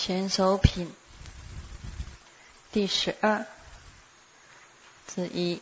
贤首品第12之一。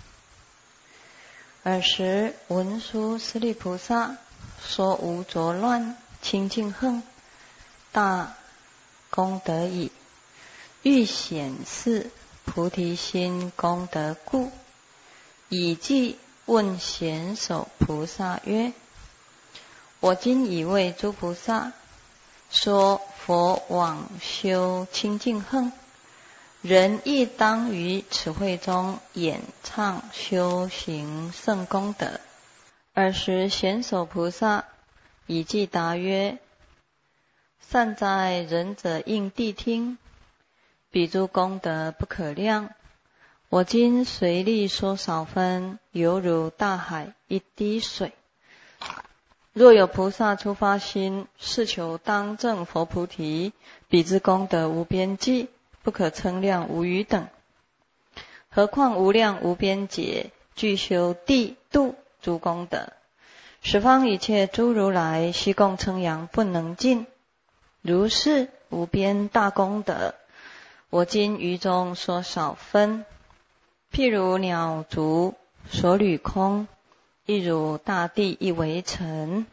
尔时文殊师利菩萨说无着乱清净横大功德已，欲显示菩提心功德故，以记问贤首菩萨曰：我今已为诸菩萨说佛往修清净横，人亦当于此会中演唱修行圣功德。尔时贤首菩萨以记答曰：善哉，仁者应谛听，彼诸功德不可量，我今随力说少分，犹如大海一滴水。若有菩萨初发心，是求当证佛菩提，彼之功德无边际，不可称量无余等。何况无量无边劫，具修地度诸功德，十方一切诸如来悉共称扬不能尽。如是无边大功德，我今于中说少分。譬如鸟足所履空，亦如大地一为尘。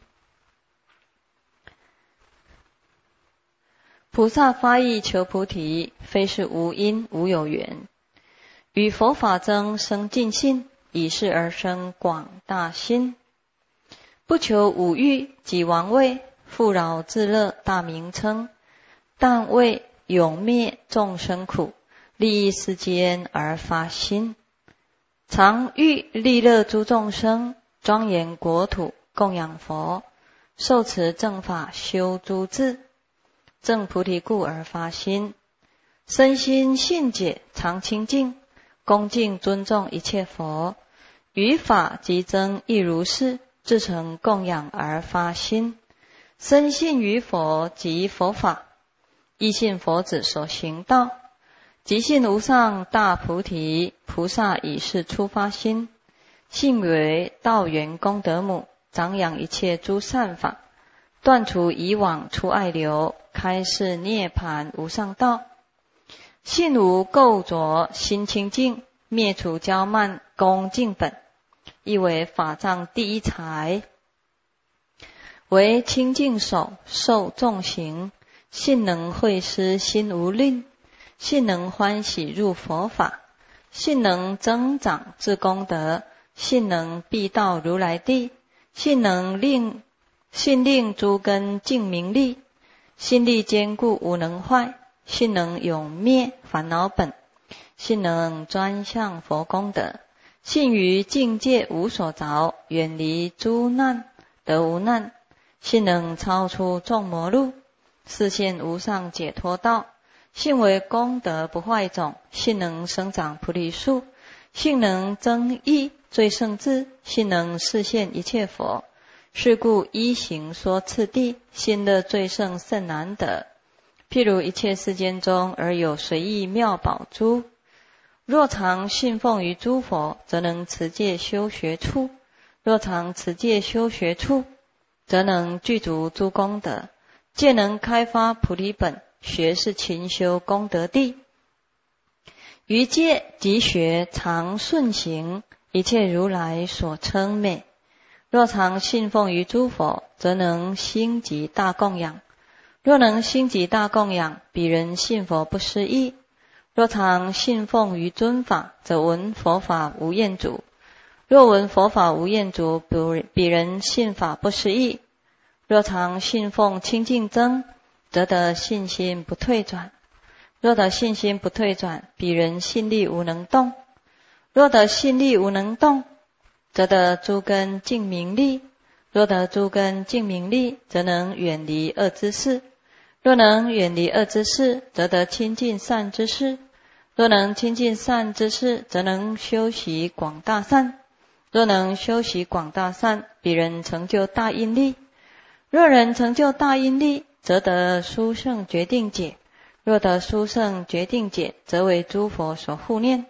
菩萨发意求菩提，非是无因无有缘，于佛法中生尽信，以是而生广大心，不求五欲及王位，富饶自乐大名称，但为永灭众生苦，利益世间而发心，常欲利乐诸众生，庄严国土供养佛，受持正法修诸智，正菩提故而发心，身心信解常清净，恭敬尊重一切佛，于法及僧亦如是，自成供养而发心，深信于佛及佛法，亦信佛子所行道，即信无上大菩提。菩萨以是初发心，信为道源功德母，长养一切诸善法，断除以往诸爱流，开示涅槃无上道。信无垢浊心清净，灭除骄慢恭敬本，亦为法藏第一财，为清净手受众行，信能会施心无吝，信能欢喜入佛法，信能增长至功德，信能必到如来地，信令诸根净明利，信力坚固无能坏，信能永灭烦恼本，信能专向佛功德，信于境界无所着，远离诸难得无难，信能超出众魔路，示现无上解脱道，信为功德不坏种，信能生长菩提树，信能增益最胜智，信能示现一切佛。是故依行说次第，信乐最胜甚难得。譬如一切世间中，而有随意妙宝珠，若常信奉于诸佛，则能持戒修学处；若常持戒修学处，则能具足诸功德，戒能开发菩提本，学是勤修功德地。于戒及学常顺行，一切如来所称美。若常信奉于诸佛，则能兴集大供养。若能兴集大供养，彼人信佛不失意。若常信奉于尊法，则闻佛法无厌足。若闻佛法无厌足，彼人信法不失意。若常信奉清净僧，则得信心不退转。若得信心不退转，彼人信力无能动。若得信力无能动，则得诸根净明利。若得诸根净明利，则能远离恶之事。若能远离恶之事，则得亲近善之事。若能亲近善之事，则能修习广大善。若能修习广大善，彼人成就大因力。若人成就大因力，则得殊胜决定解。若得殊胜决定解，则为诸佛所护念。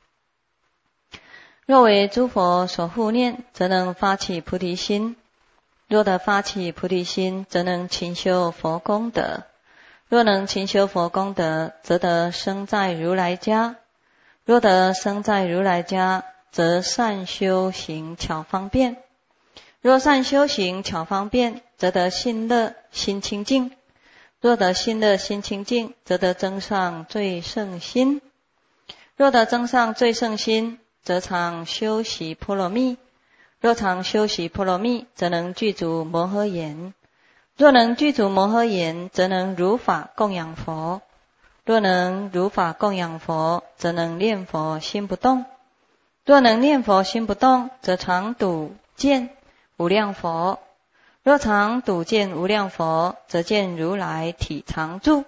若为诸佛所护念，则能发起菩提心。若得发起菩提心，则能勤修佛功德。 若能勤修佛功德，则得生在如来家。若得生在如来家，则善修行巧方便。若善修行巧方便，则得信乐心清净。若得信乐心清净，则得增上最胜心。若得增上最胜心，则常修习波罗蜜。若常修习波罗蜜，则能具足摩诃言。若能具足摩诃言，则能如法供养佛。若能如法供养佛，则能念佛心不动。若能念佛心不动，则常睹见无量佛。若常睹见无量佛，则见如来体常住。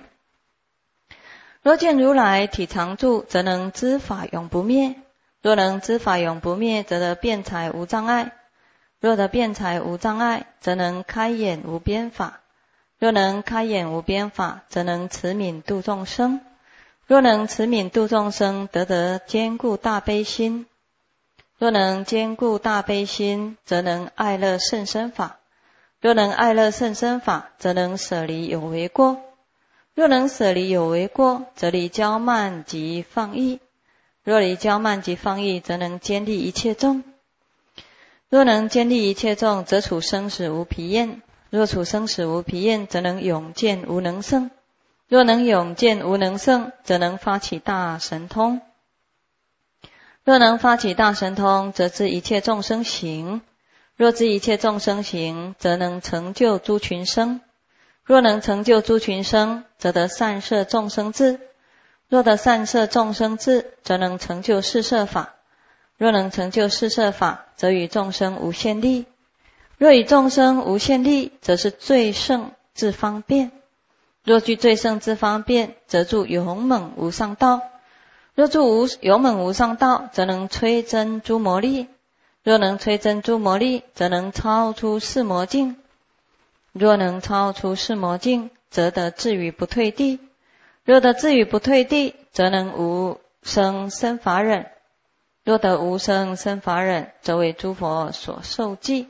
若见如来体常住，则能知法永不灭。若能知法永不灭，则得辩才无障碍。若得辩才无障碍，则能开眼无边法。若能开眼无边法，则能慈悯度众生。若能慈悯度众生，得坚固大悲心。若能坚固大悲心，则能爱乐甚深法。若能爱乐甚深法，则能舍离有为过。若能舍离有为过，则离骄慢及放逸。若离骄慢及放逸，则能坚立一切众。若能坚立一切众，则处生死无疲厌。若处生死无疲厌，则能永见无能胜。若能永见无能胜，则能发起大神通。若能发起大神通，则知一切众生行。若知一切众生行，则能成就诸群生。若能成就诸群生，则得善摄众生智。若得善摄众生智，则能成就四摄法。若能成就四摄法，则与众生无限利。若与众生无限利，则是最胜智方便。若具最胜智方便，则住勇猛无上道。若住勇猛无上道，则能摧增诸魔力。若能摧增诸魔力，则能超出四魔境。若能超出四魔境，则得至于不退地。若得至于不退地，则能无生生法忍。若得无生生法忍，则为诸佛所受记。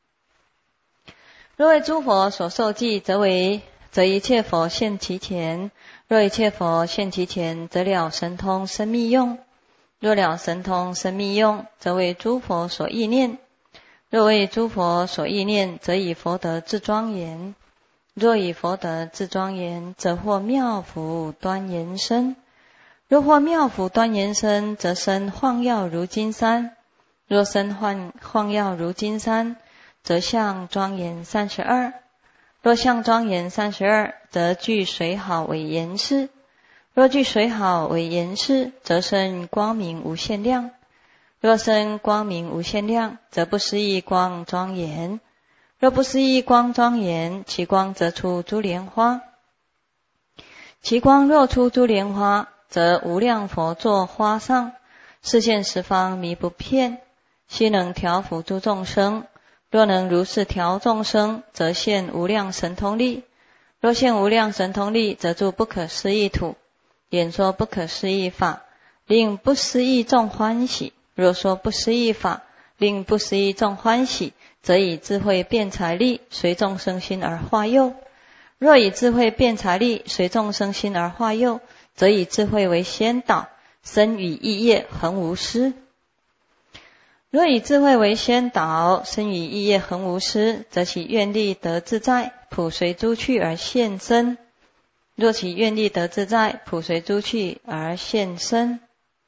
若为诸佛所受记，则一切佛现其前。若一切佛现其前，则了神通生密用。若了神通生密用，则为诸佛所忆念。若为诸佛所忆念，则以佛德自庄严。若以佛德自庄严，则获妙福端严身。若获妙福端严身，则身晃耀如金山。若身晃耀如金山，则相庄严32。若相庄严32，则具水好为严饰。若具水好为严饰，则身光明无限量。若身光明无限量，则不思议光庄严。若不思议光庄严，其光则出诸莲花。其光若出诸莲花，则无量佛坐花上，示现十方迷不遍，悉能调伏诸众生。若能如是调众生，则现无量神通力。若现无量神通力，则住不可思议土，演说不可思议法，令不思议众欢喜。若说不思议法，令不思议众欢喜，则以智慧辩才力随众生心而化佑。若以智慧辩才力随众生心而化佑，则以智慧为先导，身语意业恒无失。若以智慧为先导，身语意业恒无失，则其愿力得自在，普随诸趣而现身。若其愿力得自在，普随诸趣而现身，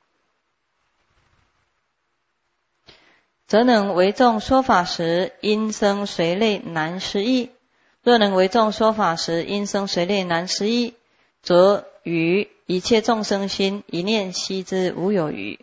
则能为众说法时，因生随类难思议。若能为众说法时，因生随类难思议，则于一切众生心一念悉之无有余。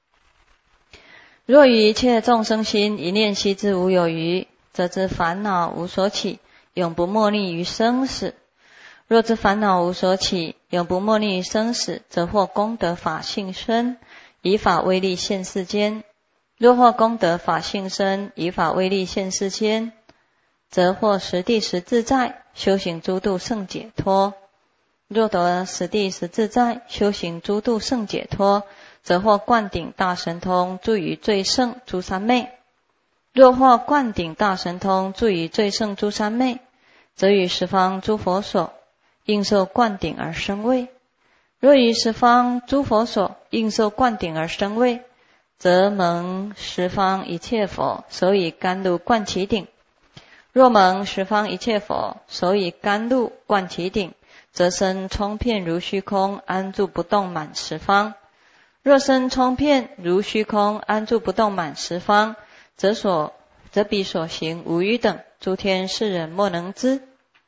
若于一切众生心一念悉之无有余，则知烦恼无所起，永不没溺于生死。若知烦恼无所起，永不没溺于生死，则获功德法性身，以法威力现世间。若获功德法性身，以法威力现世间，则获实地实自在，修行诸度胜解脱。若得实地实自在，修行诸度胜解脱，则获灌顶大神通，住于最胜诸三昧。若获灌顶大神通，住于最胜诸三昧，则与十方诸佛所， 应受灌顶而生位。若于十方诸佛所应受灌顶而生位，则蒙十方一切佛手以甘露灌其顶。若蒙十方一切佛手以甘露灌其顶，则身充遍如虚空，安住不动满十方。若身充遍如虚空，安住不动满十方，则彼所行无余等，诸天世人莫能知。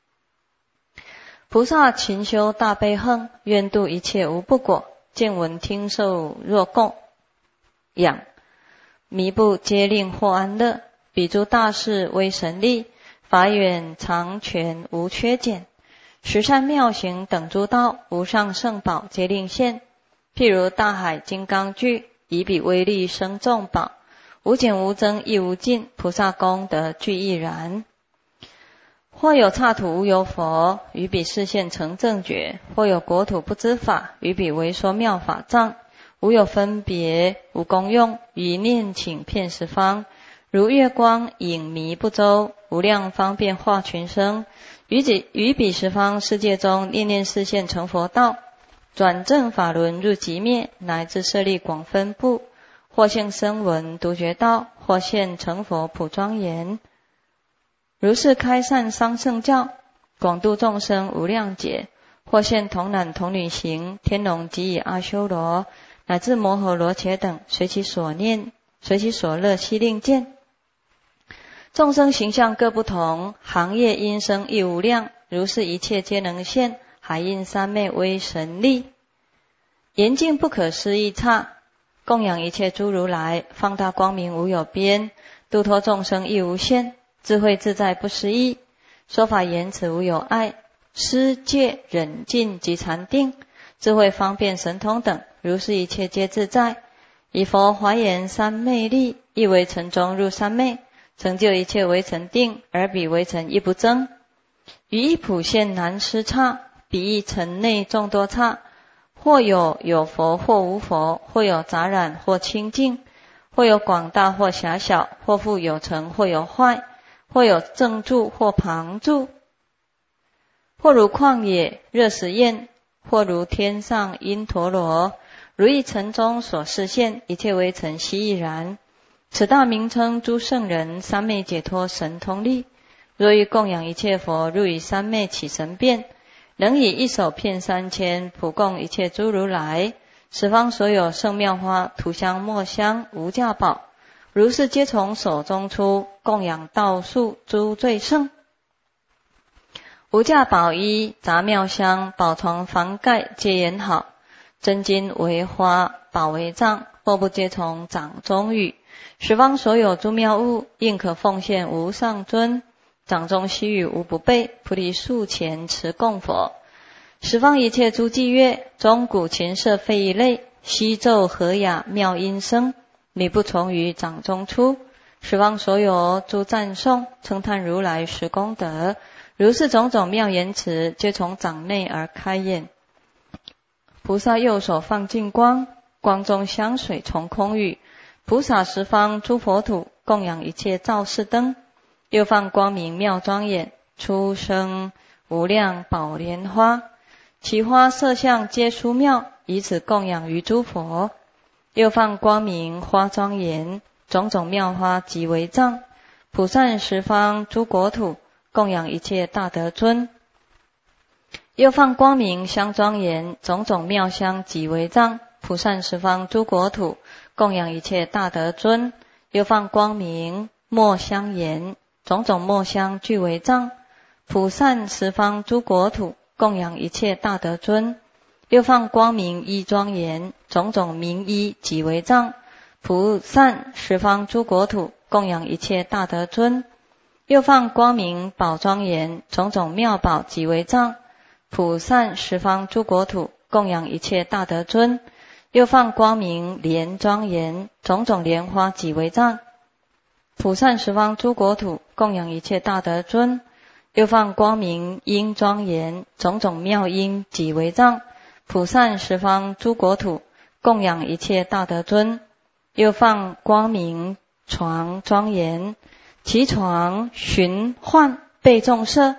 菩萨勤修大悲恨，愿度一切无不果，见闻听受若供养，弥不皆令获安乐。彼诸大士威神力，法远常全无缺减，十善妙行等诸道，无上圣宝皆令现。譬如大海金刚具，以彼威力生众宝，无减无增亦无尽，菩萨功德具亦然。或有刹土无有佛，于彼示现成正觉；或有国土不知法，于彼为说妙法藏。无有分别，无功用，以念请遍十方，如月光影迷不周，无量方便化群生。于彼十方世界中，念念示现成佛道，转正法轮入极灭，乃至舍利广分布。或现声闻独觉道，或现成佛普庄严。如是开善桑圣教，广度众生无量劫。或现童男童女行，天龙及以阿修罗，乃至摩诃罗伽等，随其所念，随其所乐悉令见。众生形象各不同，行业因生亦无量，如是一切皆能现，海印三昧威神力，严净不可思议刹，供养一切诸如来，放大光明无有边，度脱众生亦无限，智慧自在不思议，说法言辞无有碍，施戒忍尽及禅定，智慧方便神通等，如是一切皆自在。以佛华严三昧力，亦为尘中入三昧，成就一切为尘定，而彼为尘亦不增。于一普现难施刹，彼亦尘内众多刹，或有佛或无佛，或有杂染或清净，或有广大或狭小，或复有成或有坏，或有正住或旁住，或如旷野热食焰，或如天上因陀罗，如一尘中所示现，一切为尘悉亦然。此大名称诸圣人三昧解脱神通力。若欲供养一切佛，入于三昧起神变，能以一手遍3000，普供一切诸如来。十方所有圣妙花、涂香、末香、无价宝，如是皆从手中出，供养道数诸最胜。无价宝衣、杂妙香、宝床、房盖皆言好，真金为花，宝为藏，或不皆从掌中语。十方所有诸妙物，应可奉献无上尊。掌中悉语无不备，菩提树前持供佛。十方一切诸伎乐，钟鼓琴瑟非一类，悉奏和雅妙音声，礼不从于掌中出。十方所有诸赞颂，称叹如来实功德，如是种种妙言辞，皆从掌内而开演。菩萨右手放净光，光中香水从空语。菩萨十方诸佛土，供养一切照世灯。又放光明妙庄严，出生无量宝莲花，其花色相皆殊妙，以此供养于诸佛。又放光明花庄严，种种妙花极为藏，普散十方诸国土，供养一切大德尊。又放光明香庄严，种种妙香极为藏，普散十方诸国土，供养一切大德尊。又放光明末香严，种种末香俱为藏，普散十方诸国土，供养一切大德尊。又放光明衣庄严，种种名衣极为藏，普散十方诸国土，供养一切大德尊。又放光明宝庄严，种种妙宝极为藏，普散十方诸国土，供养一切大德尊。又放光明莲庄严，种种莲花极为藏，普散十方诸国土，供养一切大德尊。又放光明音庄严，种种妙音极为藏，普散十方诸国土，供养一切大德尊。又放光明床庄严，其床寻幻被众色，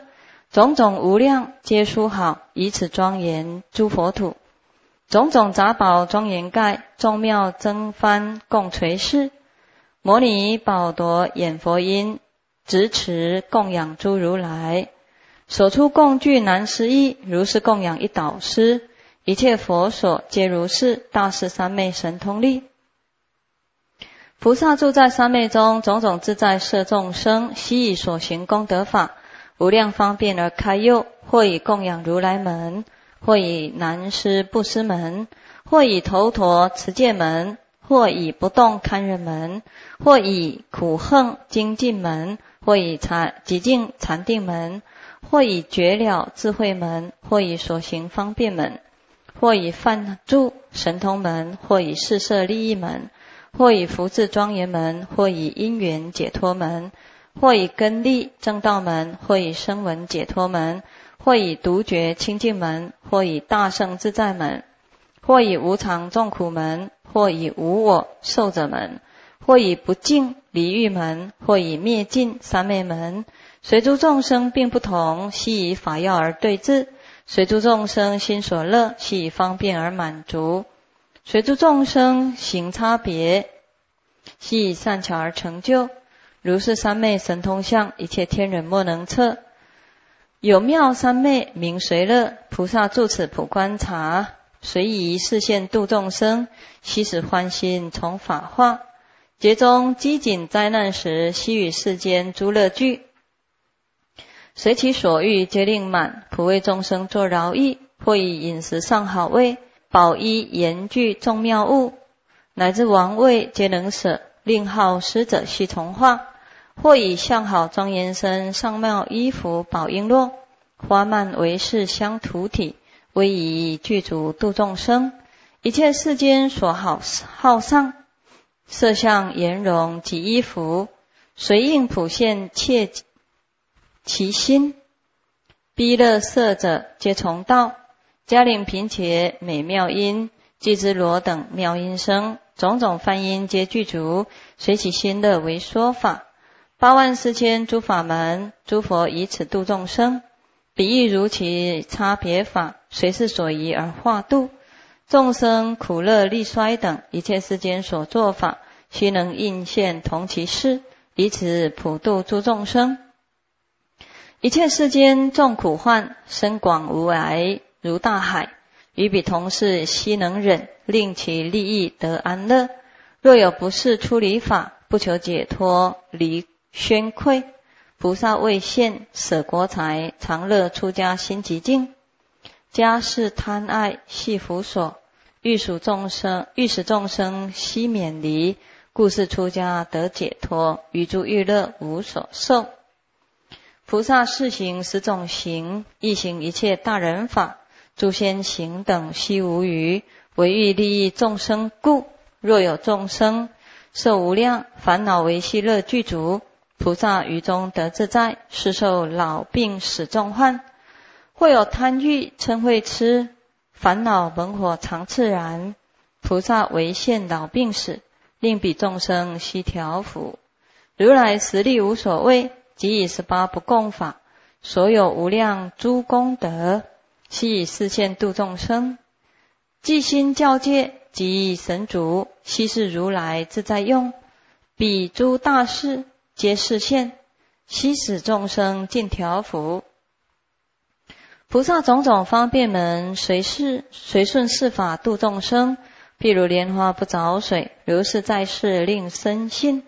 种种无量皆殊好，以此庄严诸佛土。种种杂宝庄严盖，众妙增幡共垂视。摩尼宝铎演佛音，执持供养诸如来。所出供具难思议，如是供养一导师。一切佛所皆如是，大士三昧神通力。菩萨住在三昧中，种种自在摄众生，悉以所行功德法无量方便而开诱，或以供养如来门，或以难施布施门，或以头陀持戒门，或以不动堪忍门，或以苦恨精进门，或以极静禅定门，或以觉了智慧门，或以所行方便门，或以梵住神通门，或以四摄利益门，或以福智庄严门，或以因缘解脱门，或以根利正道门，或以声闻解脱门，或以独觉清净门，或以大圣自在门，或以无常众苦门，或以无我受者门，或以不净离欲门，或以灭尽三昧门。随诸众生并不同，悉以法要而对治。随诸众生心所乐，悉以方便而满足。随诸众生行差别，悉以善巧而成就。如是三昧神通相，一切天人莫能测。有妙三昧名随乐，菩萨住此普观察，随以示现度众生，悉使欢心从法化。劫中饥馑灾难时，悉与世间诸乐具。随其所欲皆令满，普为众生作饶益。或以饮食上好味，宝衣严具众妙物，乃至王位皆能舍，令好施者悉从化。或以相好庄严身，上妙衣服宝璎珞，花蔓为饰香土体，威仪具足度众生。一切世间所好上，色相颜容及衣服，随应普现切其心。逼乐色者皆从道，嘉陵频伽美妙音，偈之罗等妙音声，种种梵音皆具足，随其心乐为说法。84000诸法门，诸佛以此度众生，比喻如其差别法，随是所宜而化度。众生苦乐利衰等一切世间所作法，悉能应现同其事，以此普度诸众生。一切世间众苦患，深广无涯如大海，与彼同事悉能忍，令其利益得安乐。若有不是出离法，不求解脱离宣愧，菩萨为现舍国财，常乐出家心极静。家事贪爱系缚所，欲使众生悉免离，故是出家得解脱，于诸欲乐无所受。菩萨示行10种行，亦行一切大人法，诸仙行等悉无余，唯欲利益众生故。若有众生受无量烦恼为系乐具足，菩萨于中得自在，是受老病死重患。或有贪欲嗔恚痴烦恼猛火常炽然，菩萨为现老病死，令彼众生悉调伏。如来实力无所谓，即以18不共法，所有无量诸功德，悉以示现度众生。即心教戒及神足，悉是如来自在用。彼诸大士皆示现，悉使众生尽调伏。菩萨种种方便门，随顺世法度众生，譬如莲花不着水，如是在世令生信。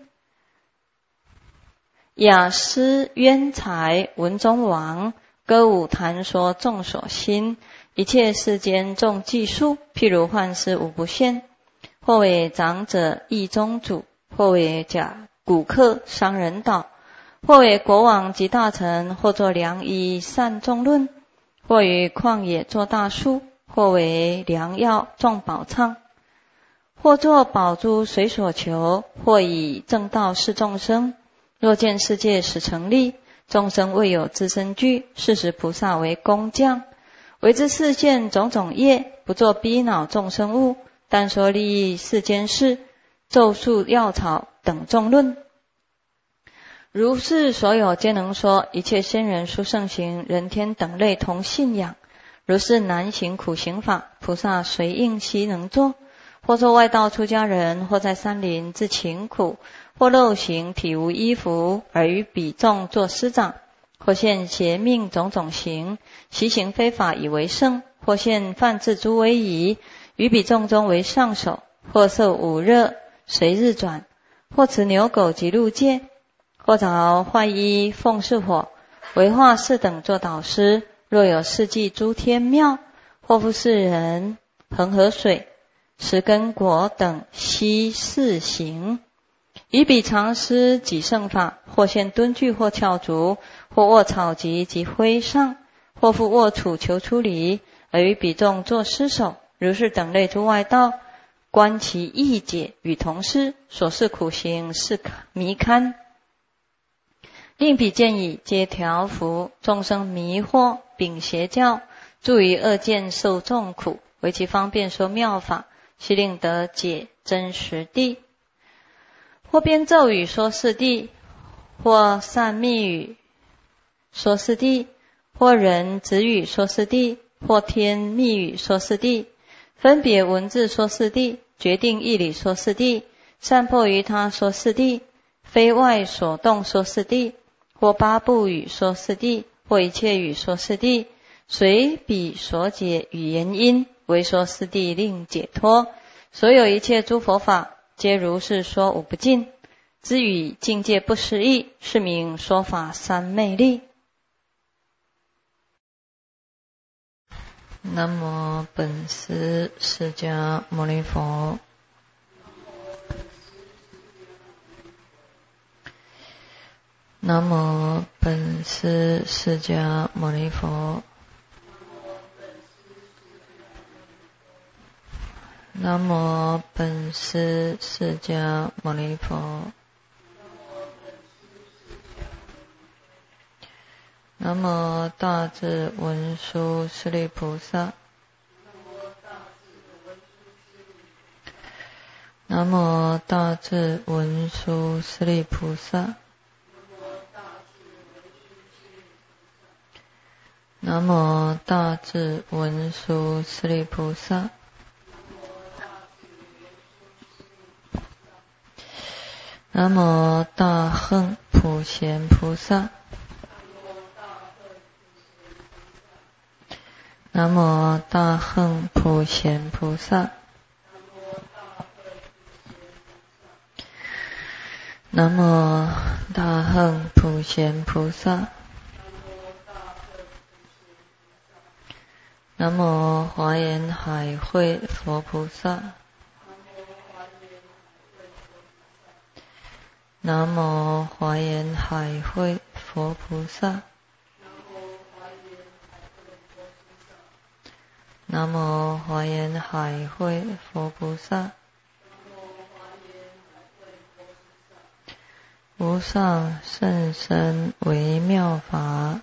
雅施渊财文中王，歌舞弹说众所心。一切世间众计数，譬如幻师无不现。或为长者意中主，或为假古客商人道，或为国王及大臣，或作良医善众论，或于旷野作大树，或为良药众宝藏，或作宝珠随所求，或以正道示众生。若见世界始成立，众生未有自身具，是时菩萨为工匠，为之示现种种业，不作逼恼众生物，但说利益世间事，咒术药草等众论。 如是所有皆能说，一切仙人、殊胜行、人天等类同信仰。如是难行苦行法，菩萨随应悉能做。或作外道出家人，或在山林自勤苦，或陋行体无衣服，而于彼众作师长，或现邪命种种行，习行非法以为圣，或现犯自诸威仪，于彼众中为上首，或受五热随日转，或持牛狗及鹿戒，或着坏衣奉事火，为化士等作导师。若有事迹诸天庙，或复世人恒河水、持根果等悉四行，以彼常施己圣法，或现蹲踞，或翘足，或卧草棘及灰上，或复卧处求出离，而于彼众作师首。如是等类诸外道，观其义解与同师，所示苦行是迷堪，令彼见已，皆调伏众生迷惑，秉邪教，助于恶见受众苦，为其方便说妙法，悉令得解真实谛。或编咒语说是谛，或善密语说是谛，或人子语说是谛，或天密语说是谛，分别文字说是谛，决定义理说是谛，善破于他说是谛，非外所动说是谛，或八部语说是谛，或一切语说是谛，随彼所解语言因，为说是谛令解脱。所有一切诸佛法，皆如是说无不尽，知语境界不思议，是名说法三昧力。南无本师释迦牟尼佛。南无本师释迦牟尼佛。南无本师释迦牟尼佛。南无大智文殊师利菩萨。南无大智文殊师利菩萨。南无大智文殊师利菩萨。南无大恨普贤菩萨。南无大恨普贤菩萨。南无大恨普贤菩萨。南无华严海会佛菩萨。南无华严海会佛菩萨。南无华严海会佛菩萨。无上甚深微妙法，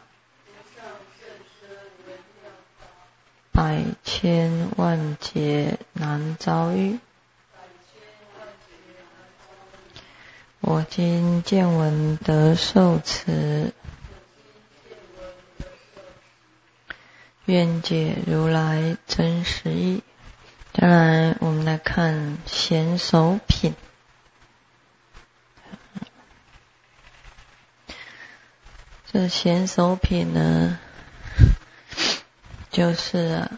百千万劫难遭遇。我今见闻得受持，愿解如来真实义。再来我们来看贤首品。这贤首品呢，就是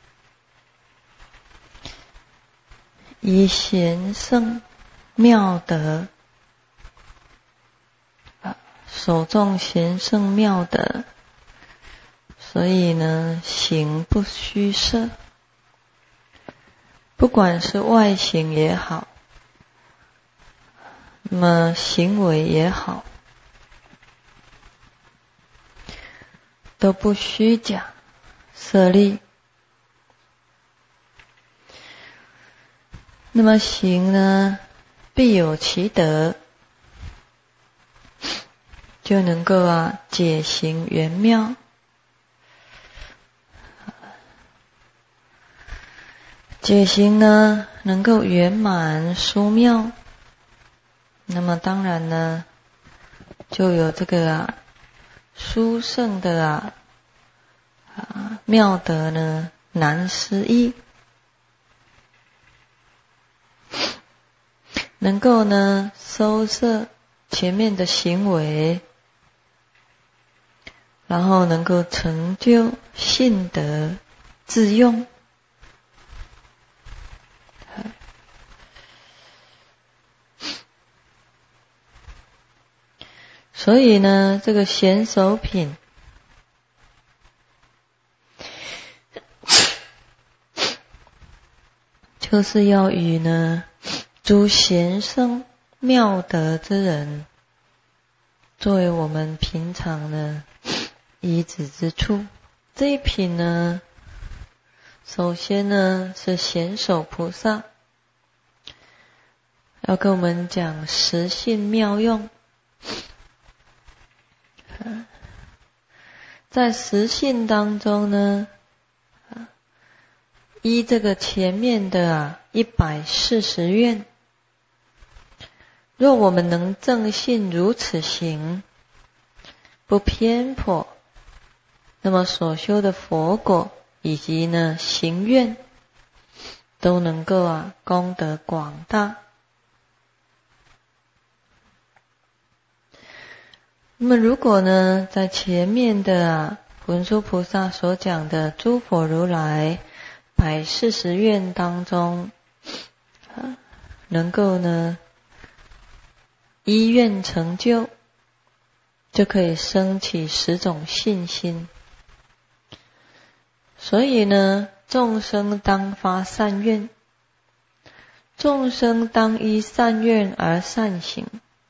以贤圣妙德，首重贤圣妙德，所以呢，行不虚设，不管是外形也好，那么行为也好，都不虚假设立。那么行呢，必有其德，就能够解行圆妙。解行呢，能够圆满殊妙，那么当然呢， 就有这个殊胜的妙德呢，难思议，能够呢收摄前面的行为，然后能够成就信德自用。所以呢，这个贤首品就是要与呢诸贤圣妙德之人作为我们平常呢依止之处。这一品呢，首先呢是贤首菩萨要跟我们讲实性妙用。在实性当中呢，依这个前面的140愿，若我们能正信如此行，不偏颇，那么所修的佛果以及呢行愿都能够功德广大。那么如果呢在前面的文殊菩萨所讲的诸佛如来140愿当中，能够呢依愿成就，就可以升起10种信心。所以呢，众生当发善愿，众生当依善愿而善行。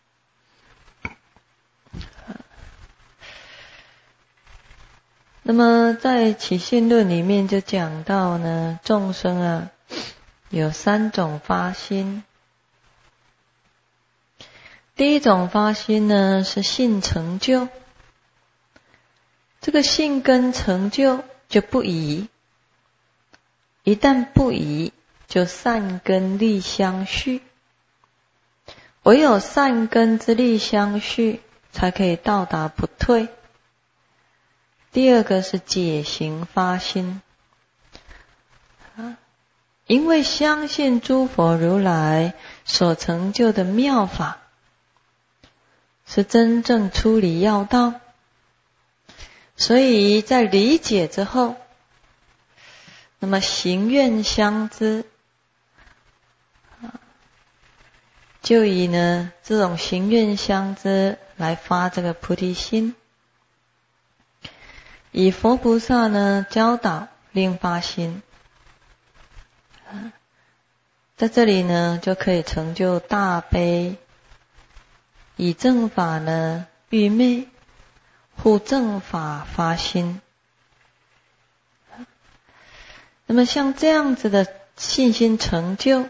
那么在起信论里面就讲到呢，众生有3种发心。第一种发心呢是信成就，这个信跟成就就不移，一旦不移，就善根力相续，唯有善根之力相续，才可以到达不退。第二个是解行发心，因为相信诸佛如来所成就的妙法是真正出离要道，所以在理解之后，那么行愿相知，就以呢这种行愿相知来发这个菩提心。以佛菩萨呢教导令发心，在这里呢就可以成就大悲，以正法呢欲昧，护正法发心。那么像这样子的信心成就，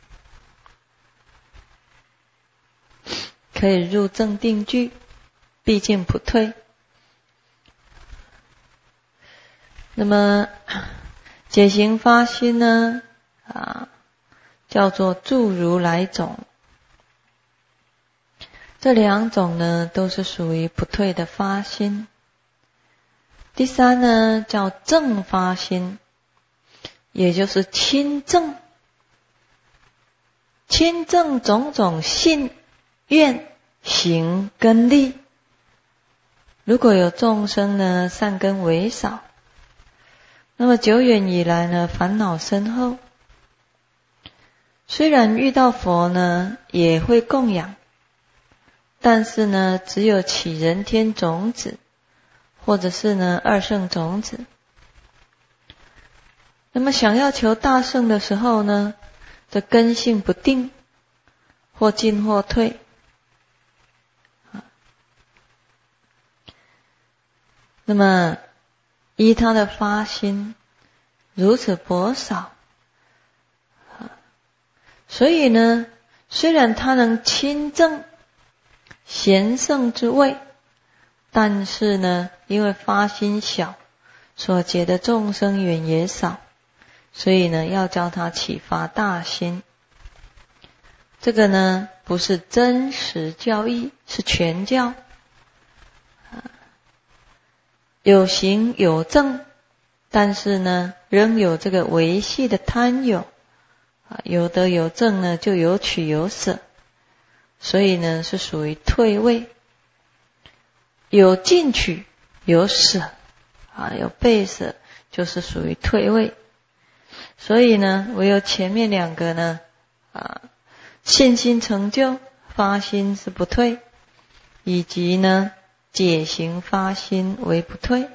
可以入正定具，毕竟不退。那么解行发心呢叫做住如来种。这2种呢都是属于不退的发心。第3呢叫正发心，也就是亲证，亲证种种信愿行根力。如果有众生呢善根为少，那么久远以来呢烦恼深厚，虽然遇到佛呢也会供养，但是呢只有起人天种子，或者是呢二圣种子。那么想要求大圣的时候呢，这根性不定，或进或退。那么依他的发心如此薄少，所以呢虽然他能亲证贤圣之位，但是呢因为发心小，所结的众生缘也少，所以呢要教他启发大心。这个呢不是真实教义，是全教。 有行有正，但是呢仍有这个维系的贪有有得有正呢，就有取有舍，所以呢是属于退位。有进取有舍有备舍，就是属于退位。所以呢唯有前面两个呢信心成就，发心是不退，以及呢解行发心为不退。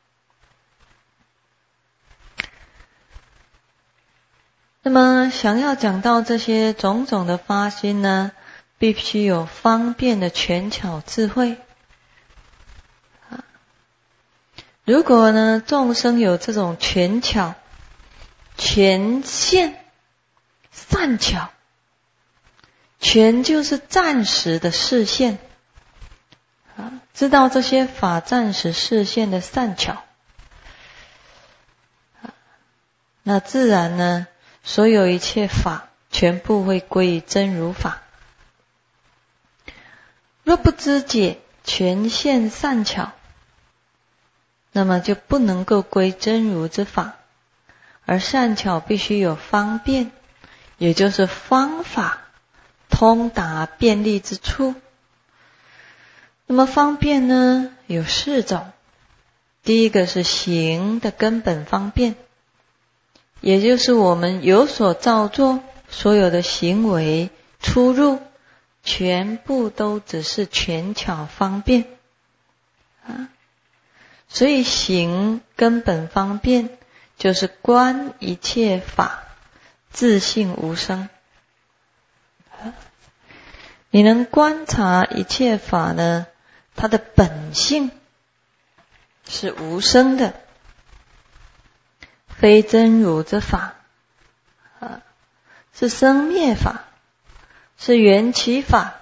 那么想要讲到这些种种的发心呢，必须有方便的权巧智慧。如果呢众生有这种权巧、权限、善巧，权就是暂时的示现知道这些法暂时示现的善巧，那自然呢所有一切法全部会归于真如法。若不知解权限善巧，那么就不能够归真如之法。而善巧必须有方便，也就是方法通达便利之处。那么方便呢有4种。第一个是行的根本方便，也就是我们有所造作，所有的行为出入全部都只是权巧方便所以行根本方便就是观一切法自性无生。你能观察一切法呢，它的本性是无生的，非真如之法是生灭法，是缘起法。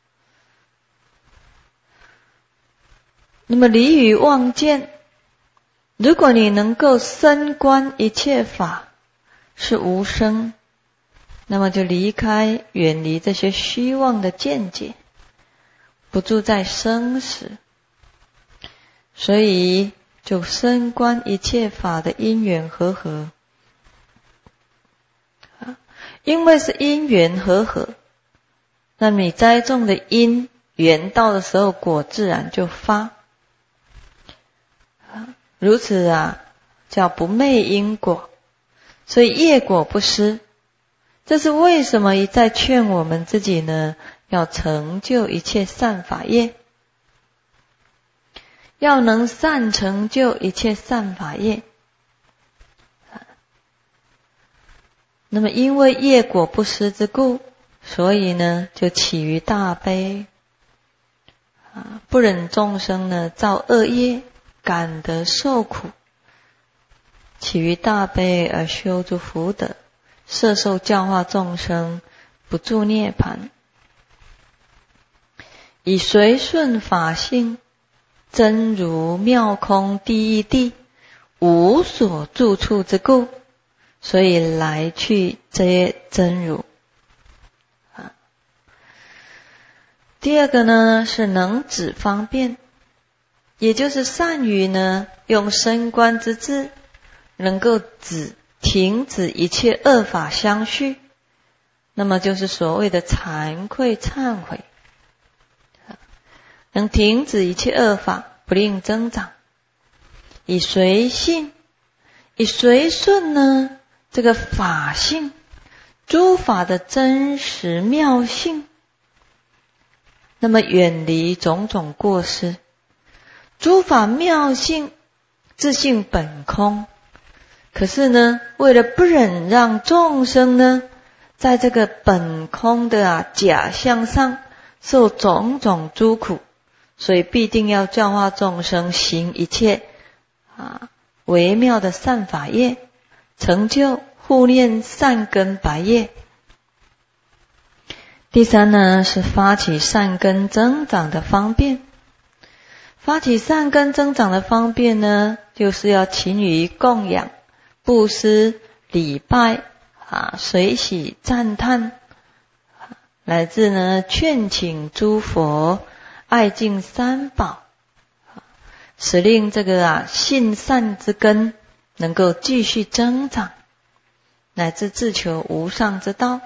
那么离于妄见，如果你能够深观一切法是无生，那么就离开远离这些虚妄的见解，不住在生死，所以就深观一切法的因缘和合。因为是因缘和合，那么你栽种的因缘到的时候，果自然就发。如此叫不昧因果，所以业果不失。这是为什么一再劝我们自己呢，要成就一切善法业，要能善成就一切善法业。那么因为业果不失之故，所以呢就起于大悲不忍众生呢造恶业，感得受苦，起于大悲而修诸福德，摄受教化众生，不住涅槃，以随顺法性，真如妙空第一地，无所住处之故，所以来去皆真如。第二个呢是能止方便，也就是善于呢用深观之智，能够停止一切恶法相续，那么就是所谓的惭愧忏悔，能停止一切恶法，不令增长。以随性，以随顺呢这个法性，诸法的真实妙性，那么远离种种过失。诸法妙性自性本空，可是呢为了不忍让众生呢在这个本空的假象上受种种诸苦，所以必定要教化众生行一切微妙的善法业，成就护念善根白业。第三呢是发起善根增长的方便。发起善根增长的方便呢，就是要勤于供养、布施、礼拜随喜赞叹，乃至呢劝请诸佛爱敬三宝， 使令这个信善之根能够继续增长，乃至自求无上之道。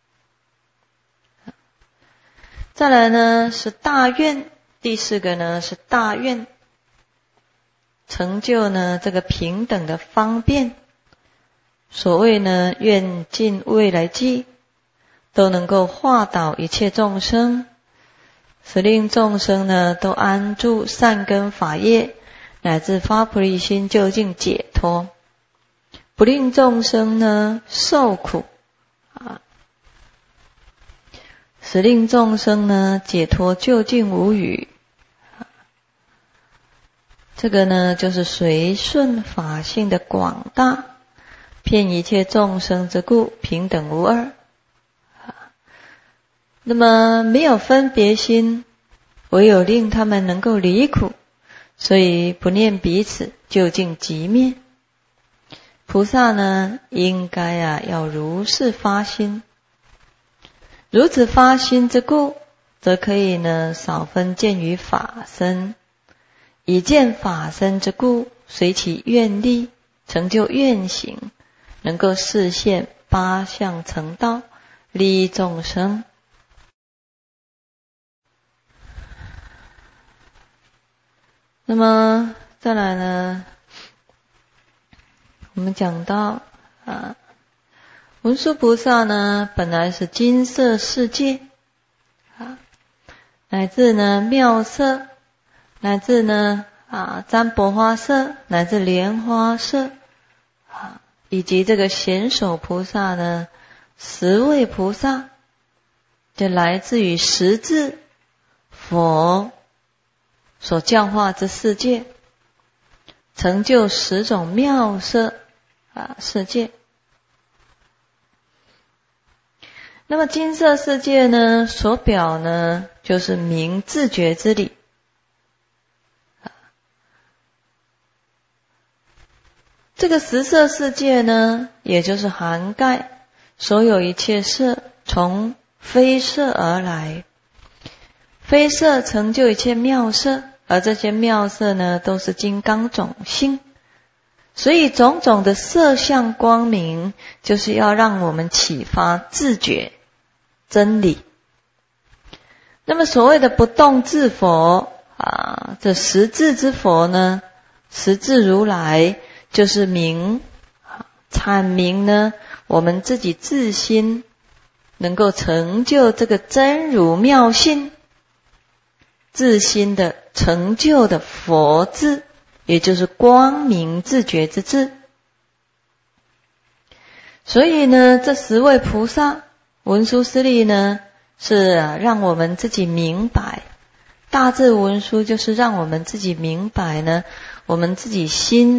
再来呢是大愿，第四个呢是大愿，成就呢这个平等的方便。所谓呢愿尽未来际，都能够化导一切众生，使令众生呢都安住善根法业，乃至发菩提心究竟解脱，不令众生呢受苦使令众生呢解脱究竟无余。这个呢就是随顺法性的广大，遍一切众生之故，平等无二。那么没有分别心，唯有令他们能够离苦，所以不念彼此，究竟寂灭。菩萨呢应该要如是发心，如此发心之故，则可以呢少分见于法身，以见法身之故，随其愿力，成就愿行，能够示现八相成道，利益众生。那么再来呢，我们讲到文殊菩萨呢本来是金色世界乃至呢妙色，乃至呢占卜花色，乃至莲花色以及这个贤首菩萨呢10位菩萨，就来自于十字佛所教化之世界，成就10种妙色世界。那么金色世界呢所表呢就是明自觉之理。这个10色世界呢也就是涵盖所有一切色，从非色而来，非色成就一切妙色，而这些妙色呢都是金刚种性。所以种种的色相光明，就是要让我们启发自觉真理。那么所谓的不动自佛这实质之佛呢，实质如来就是阐明呢我们自己自心能够成就这个真如妙性，自心的成就的佛智，也就是光明自觉之智。所以呢这10位菩萨文殊师利呢是让我们自己明白，大智文殊就是让我们自己明白呢我们自己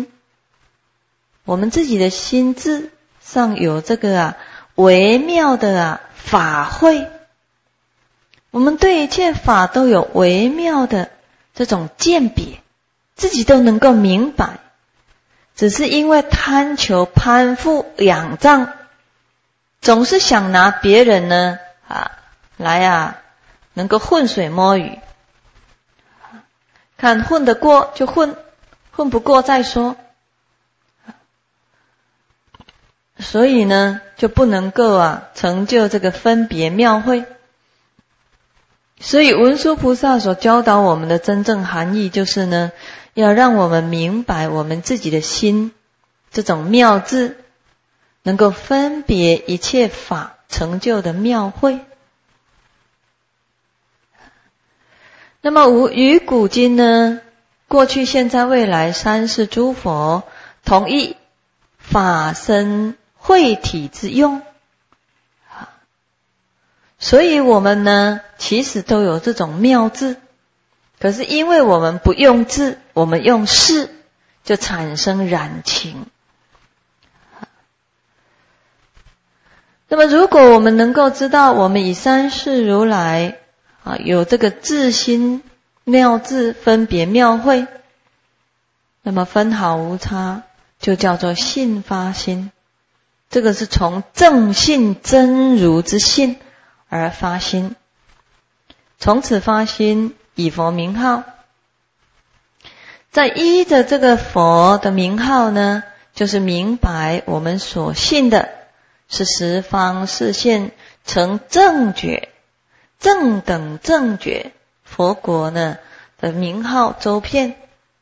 的心智上有这个微妙的法慧，我们对一切法都有微妙的这种鉴别，自己都能够明白，只是因为贪求攀附仰仗，总是想拿别人呢来能够浑水摸鱼，看混得过就混，混不过再说，所以呢就不能够成就这个分别妙慧。所以文殊菩萨所教导我们的真正含义就是呢，要让我们明白我们自己的心这种妙智，能够分别一切法成就的妙慧。那么于古今呢，过去现在未来三世诸佛同一法身慧体之用，所以我们呢其实都有这种妙智，可是因为我们不用智，我们用事，就产生染情。那么如果我们能够知道我们以三世如来有这个自心妙智分别妙慧，那么分毫无差，就叫做信发心。这个是从正信真如之信而发心，从此发心以佛名号， 在依着这个佛的名号呢，就是明白我们所信的是十方示现成正觉、正等正觉佛国呢的名号周遍，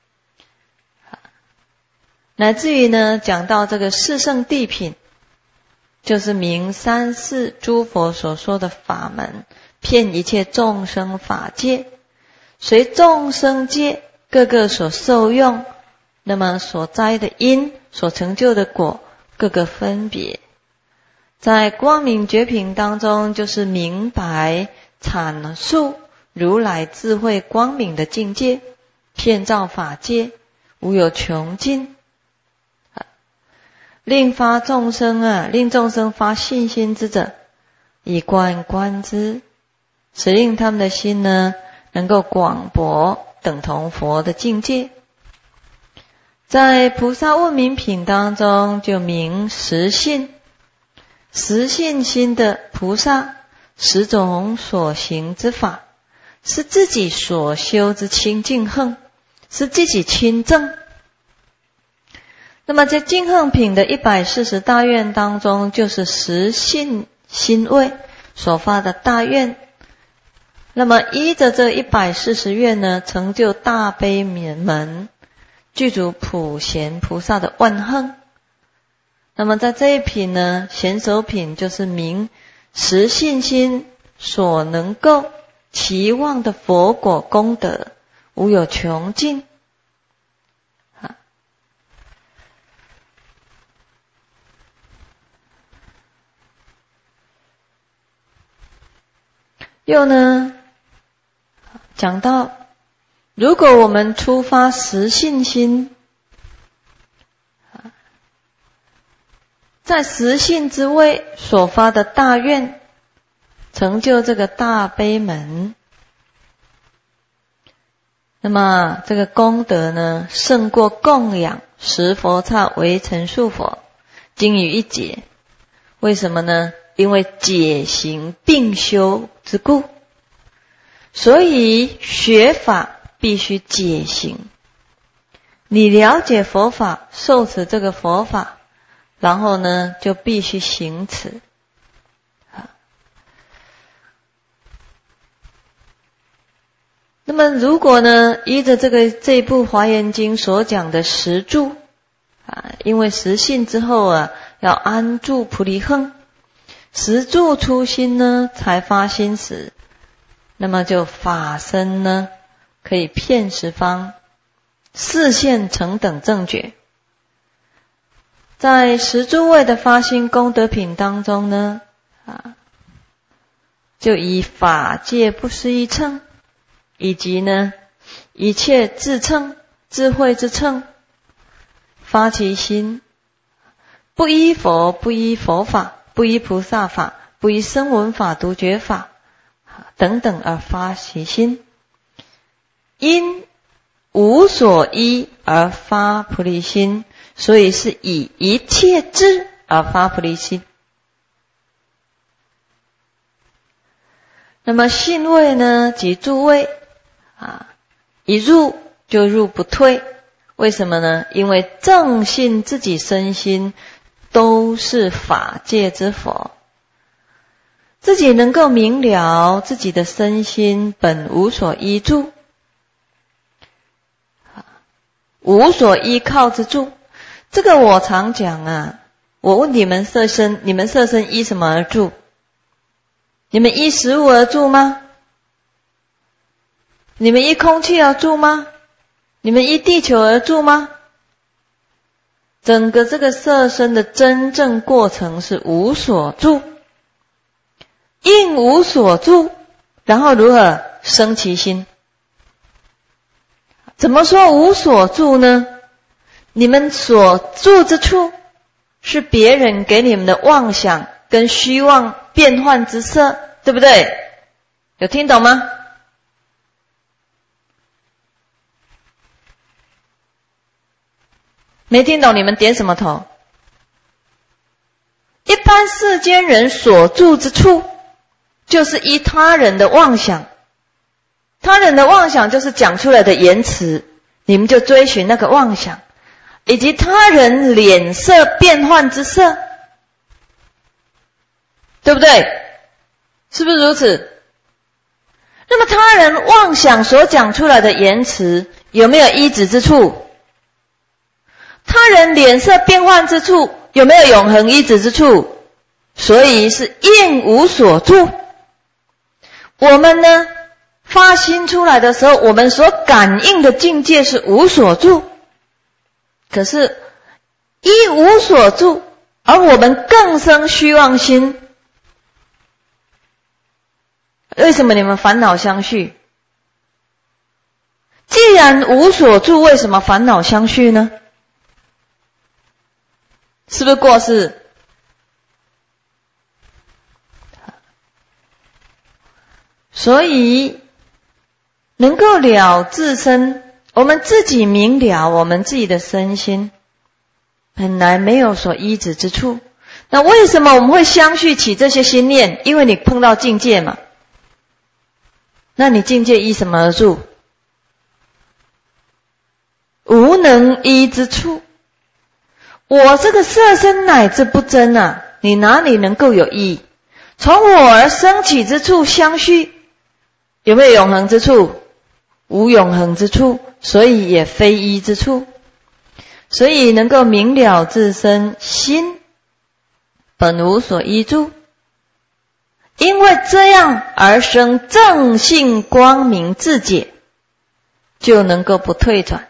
乃至于呢讲到这个四圣谛品，就是明三世诸佛所说的法门，遍一切众生法界，随众生界各个所受用，那么所栽的因，所成就的果，各个分别。在光明觉品当中，就是明白阐述如来智慧光明的境界，遍照法界，无有穷尽。令发众生令众生发信心之者，以观观之，使令他们的心呢，能够广博等同佛的境界。在菩萨问明品当中，就明实信，实信心的菩萨，十种所行之法，是自己所修之清净行，是自己亲证。那么在净行品的140大愿当中，就是实信心位所发的大愿。那么依着这140愿呢，成就大悲门，具足普贤菩萨的万行。那么在这一品呢，贤首品就是明实信心所能够期望的佛果功德，无有穷尽。又呢讲到，如果我们出发实信心，在实信之位所发的大愿，成就这个大悲门，那么这个功德呢，胜过供养十佛刹为成数佛，经于一劫。为什么呢？因为解行并修之故，所以学法必须解行。你了解佛法，受持这个佛法，然后呢就必须行持。那么如果呢依着这一部华严经所讲的十住因为实信之后要安住菩提行，十住初心呢才发心时，那么就法身呢可以遍十方，示现成等正觉。在十住位的发心功德品当中呢就以法界不思议乘，以及呢一切自乘智慧之乘发其心，不依佛，不依佛法，不依菩萨法，不依声闻法、独觉法等等而发其心，因无所依而发菩提心，所以是以一切智而发菩提心。那么信位呢即住位一入就入不退。为什么呢？因为正信自己身心都是法界之佛，自己能够明了自己的身心本无所依住，无所依靠之住。这个我常讲我问你们色身，你们色身依什么而住？你们依食物而住吗？你们依空气而住吗？你们依地球而住吗？整个这个色身的真正过程是无所住，应无所住，然后如何生其心？怎么说无所住呢？你们所住之处是别人给你们的妄想跟虚妄变幻之色，对不对？有听懂吗？没听懂你们点什么头？一般世间人所住之处就是依他人的妄想，他人的妄想就是讲出来的言辞， 你们就追寻那个妄想，以及他人脸色变幻之色，对不对？是不是如此？那么他人妄想所讲出来的言辞有没有依止之处？他人脸色变幻之处有没有永恒依止之处？所以是应无所住。我们呢发心出来的时候，我们所感应的境界是无所住，可是依无所住，而我们更生虚妄心。为什么你们烦恼相续？既然无所住，为什么烦恼相续呢？是不是过失？所以能够了自身，我们自己明了我们自己的身心，本来没有所依止之处。那为什么我们会相续起这些心念？因为你碰到境界嘛。那你境界依什么而住？无能依之处。我这个色身乃至不真啊，你哪里能够有依？从我而生起之处相续，有没有永恒之处？无永恒之处，所以也非依之处。所以能够明了自身心本无所依住，因为这样而生正性光明自解，就能够不退转。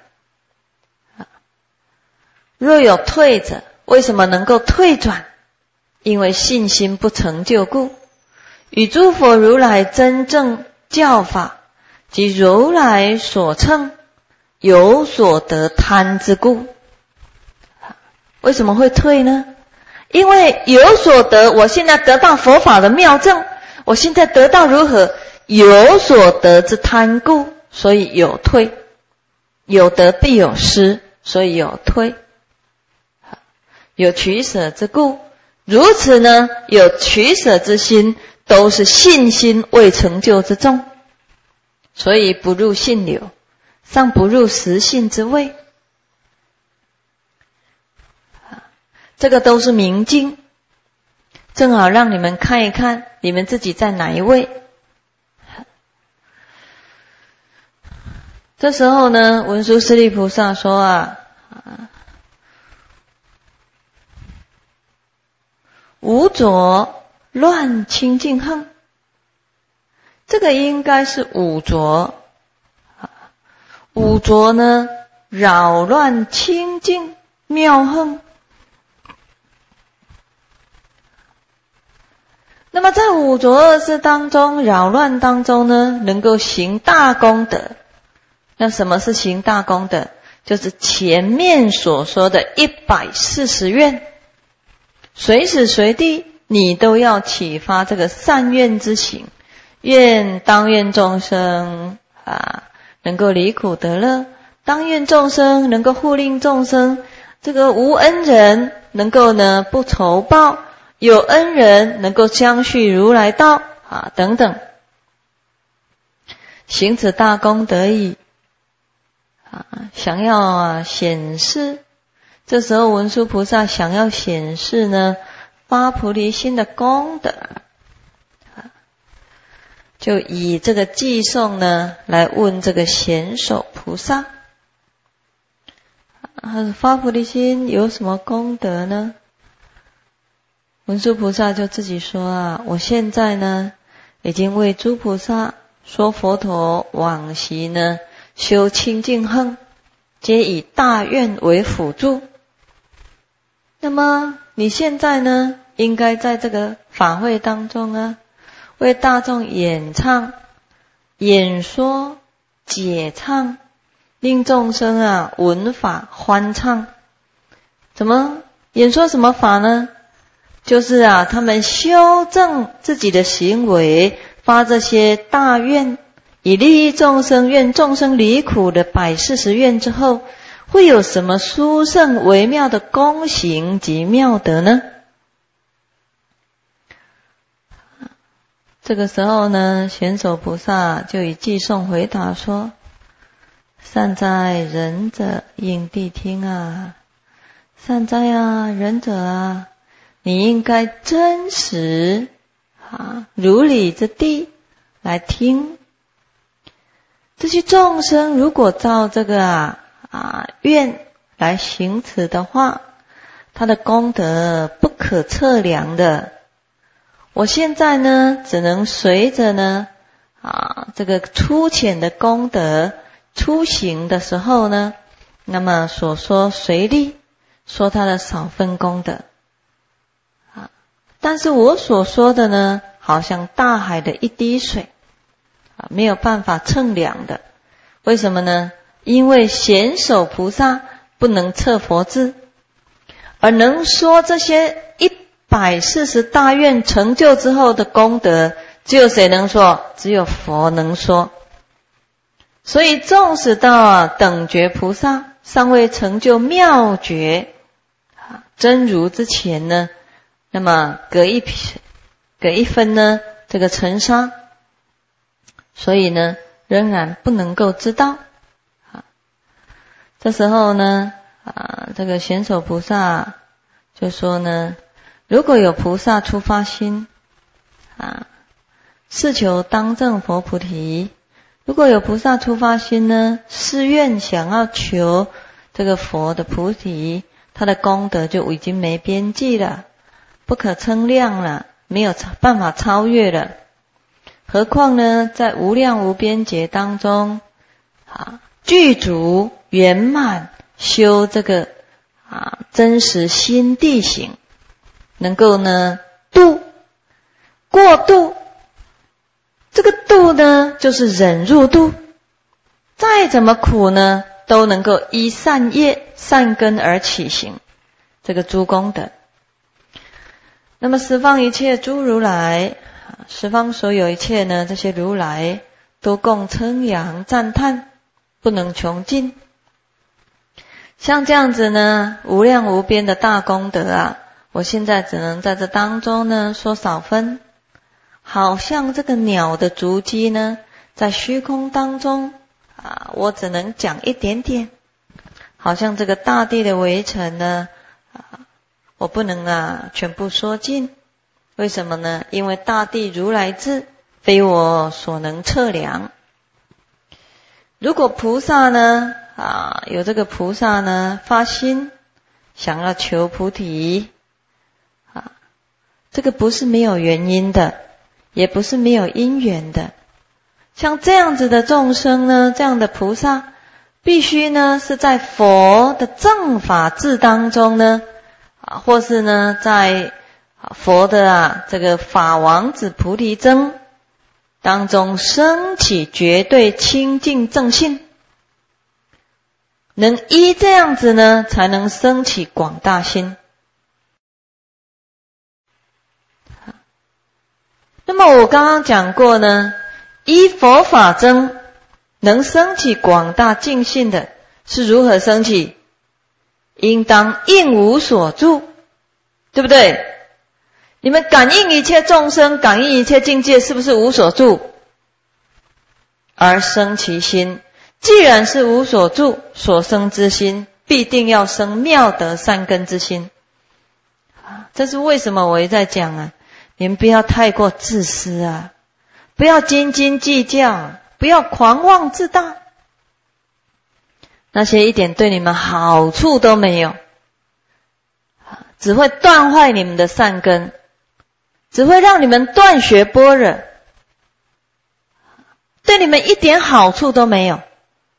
若有退者，为什么能够退转？因为信心不成就故，与诸佛如来真正教法及如来所称有所得贪之故。为什么会退呢？因为有所得，我现在得到佛法的妙正，我现在得到如何有所得之贪故，所以有退。有得必有失，所以有退。有取舍之故，如此呢，有取舍之心，都是信心未成就之众，所以不入信流，尚不入实信之位。这个都是明经，正好让你们看一看你们自己在哪一位。这时候呢，文殊师利菩萨说无着乱清净横，这个应该是五浊。五浊呢，扰乱清净妙横。那么在五浊恶事当中，扰乱当中呢，能够行大功德。那什么是行大功德？就是前面所说的140愿，随时随地你都要启发这个善愿之行，愿当愿众生能够离苦得乐，当愿众生能够护令众生，这个无恩人能够呢不仇报，有恩人能够相续如来道等等，行此大功德矣。想要显示，这时候文殊菩萨想要显示呢发菩提心的功德，就以这个偈颂呢来问这个显首菩萨，发菩提心有什么功德呢？文殊菩萨就自己说我现在呢已经为诸菩萨说佛陀往昔呢修清净横，皆以大愿为辅助。那么你现在呢，应该在这个法会当中为大众演唱、演说、解唱，令众生闻法欢畅。怎么演说什么法呢？就是他们修正自己的行为，发这些大愿，以利益众生，愿众生离苦的140愿之后，会有什么殊胜微妙的功行及妙德呢？这个时候呢，显首菩萨就以偈颂回答说： 善哉仁者应谛听啊，善哉啊仁者啊，你应该真实如理之地来听。这些众生如果照这个愿来行持的话，他的功德不可测量的。我现在呢，只能随着呢这个粗浅的功德出行的时候呢，那么所说随力说他的少分功德但是我所说的呢，好像大海的一滴水没有办法称量的。为什么呢？因为显手菩萨不能测佛智，而能说这些140大愿成就之后的功德，只有谁能说？只有佛能说。所以纵使到等觉菩萨尚未成就妙觉真如之前呢，那么隔一分呢这个尘沙，所以呢仍然不能够知道这时候呢这个显手菩萨就说呢，如果有菩萨出发心是求当证佛菩提，如果有菩萨出发心呢，誓愿想要求这个佛的菩提，他的功德就已经没边际了，不可称量了，没有办法超越了。何况呢，在无量无边劫当中具足圆满修这个真实心地行，能够呢过度，这个度呢就是忍辱度，再怎么苦呢都能够依善业善根而起行这个诸功德。那么十方一切诸如来，十方所有一切呢这些如来都共称扬赞叹，不能穷尽。像这样子呢无量无边的大功德我现在只能在这当中呢说少分。好像这个鸟的足迹呢在虚空当中我只能讲一点点。好像这个大地的围城呢我不能全部说尽。为什么呢？因为大地如来智，非我所能测量。如果菩萨呢有这个菩萨呢发心想要求菩提这个不是没有原因的，也不是没有因缘的。像这样子的众生呢，这样的菩萨必须呢是在佛的正法智当中呢或是呢在佛的这个法王子菩提真当中升起绝对清净正信，能依这样子呢才能升起广大心。那么我刚刚讲过呢，依佛法真能升起广大净信的是如何升起？应当应无所住，对不对？你们感应一切众生，感应一切境界，是不是无所住而生其心？既然是无所住，所生之心必定要生妙德善根之心。这是为什么我一再讲你们不要太过自私不要斤斤计较，不要狂妄自大，那些一点对你们好处都没有，只会断坏你们的善根，只会让你们断学般若，对你们一点好处都没有。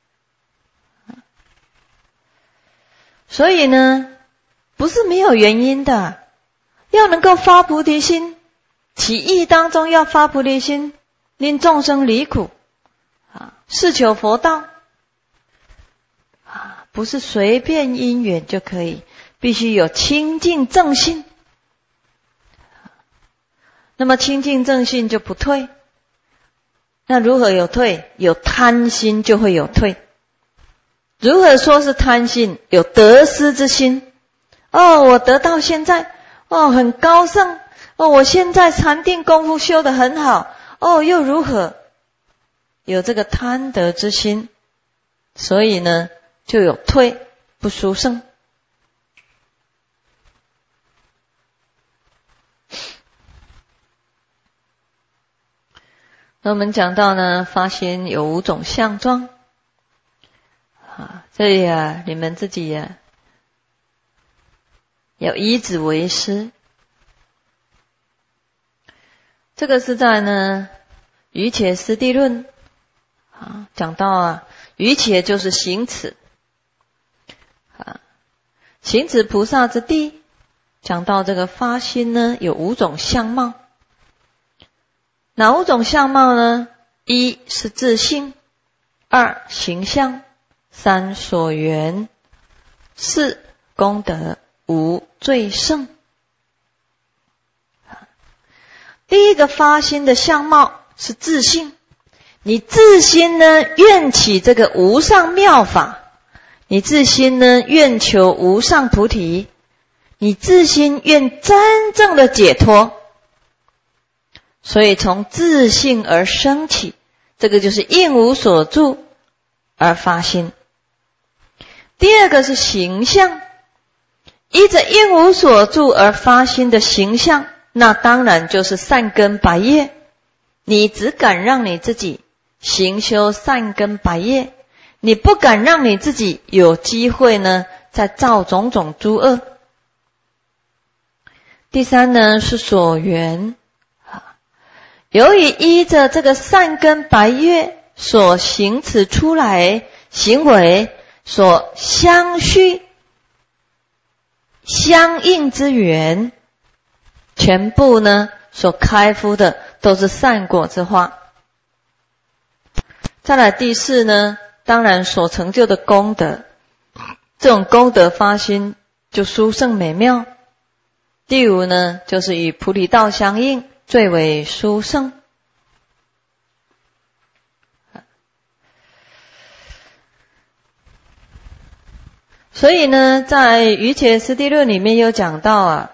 所以呢不是没有原因的，要能够发菩提心，起义当中要发菩提心，令众生离苦是求佛道不是随便因缘就可以，必须有清净正信。那么清净正信就不退。那如何有退？有贪心就会有退。如何说是贪心？有得失之心。我得到现在很高盛，我现在禅定功夫修得很好，又如何？有这个贪得之心， 所以呢就有退不殊胜。那我们讲到呢，发心有5种相状这里你们自己要依止为师。这个是在呢瑜伽师地论讲到瑜伽就是行持行持菩萨之地，讲到这个发心呢有5种相貌。哪5种相貌呢？1是自性，2形象，3所缘，4功德，5最胜。第一个发心的相貌是自性，你自心呢愿起这个无上妙法，你自心呢愿求无上菩提，你自心愿真正的解脱，所以从自性而生起，这个就是应无所住而发心。第二个是形象，依着应无所住而发心的形象，那当然就是善根白业。你只敢让你自己行修善根白业，你不敢让你自己有机会呢再造种种诸恶。第三呢是所缘，由于依着这个善根白业所行持出来行为所相续相应之缘，全部呢所开敷的都是善果之花。再来第4呢，当然所成就的功德，这种功德发心就殊胜美妙。第5呢就是与菩提道相应，最为殊胜。所以呢在瑜伽师地论里面有讲到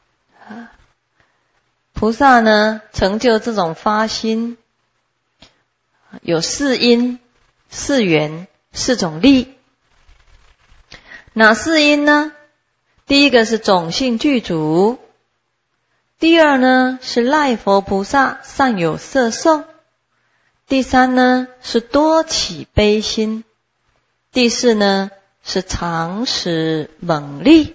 菩萨呢成就这种发心有4因4缘4种力。哪4因呢？第一个是种性具足，第2呢是赖佛菩萨善有摄受，第3呢是多起悲心，第4呢是常时猛力。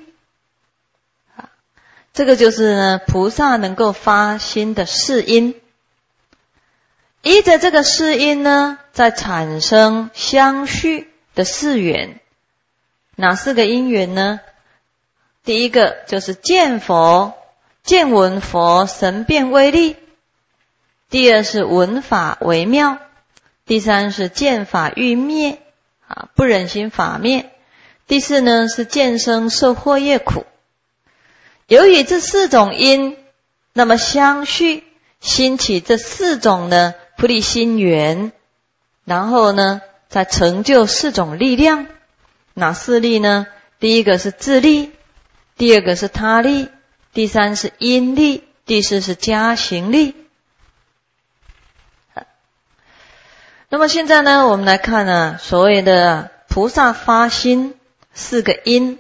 这个就是呢菩萨能够发心的4因。依着这个4因呢，再产生相续的4缘。哪4个因缘呢？第一个就是见佛，见闻佛神变威力；第2是闻法微妙；第3是见法欲灭不忍心法灭；第4呢是见生受惑业苦。由于这4种因，那么相续兴起这4种呢菩提心缘，然后呢再成就4种力量。哪4力呢？第一个是自力，第2个是他力，第3是因力，第4是加行力。那么现在呢我们来看所谓的菩萨发心4个因。